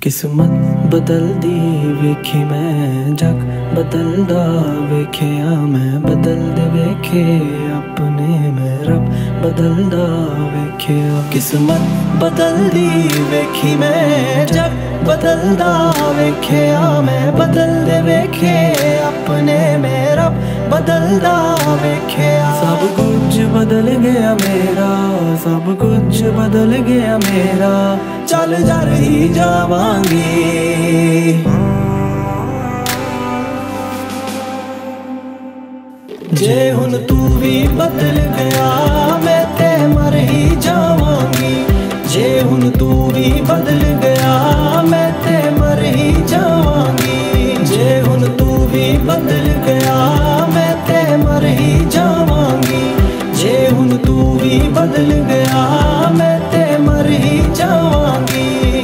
किस्मत बदलदी वेखी मैं, जग बदलदा वेखिया मैं, बदलदे वेखे अपने मैं, रब बदलदा वेखिया। किस्मत बदलदी वेखी मैं, जग बदलदा वेखिया मैं, बदलदे वेखे अपने में, रब बदलदा वेखिया। सब कुछ बदल गया मेरा, सब कुछ बदल गया मेरा, चल जा रही जावांगी। जे हुन तू भी बदल गया मैं ते मर ही जावांगी। जे हुन तू भी बदल गया मैं ते मर ही जावांगी। जे हुन तू भी बदल गया मैं ते मर ही जावांगी। जे हुन तू भी बदल गया मैं ते मर ही जावांगी।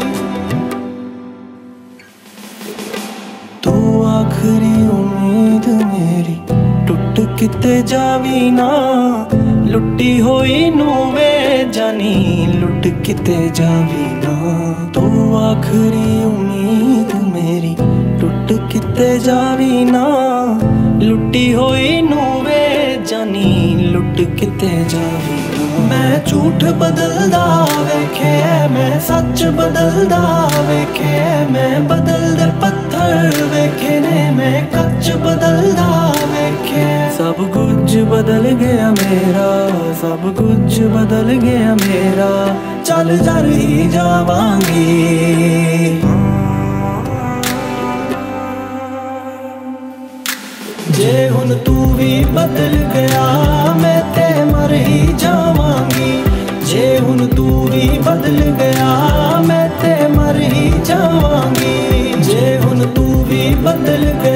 तू आखिरी उम्मीद मेरी, टुट किते जावी ना, लुटी होई नू वे जानी, लुट किते जावी ना। तू आखिरी उम्मीद मेरी, टुट किते जावी ना, लुटी होई नू वे जानी, लुट किते जावी ना। मैं झूठ बदलदा वेखे मैं सच बदलदा वेखे, मैं बदलदे पत्थर वेखे ने मैं कच बदलदा वेखे। सब कुछ बदल गया मेरा, सब कुछ बदल गया मेरा, चल जा रही जावांगी। जे हुन तू भी बदल गया मैं ते मर ही जावांगी। जे हुन तू भी बदल गया मैं ते मर ही जावांगी। जे हुन तू भी बदल गया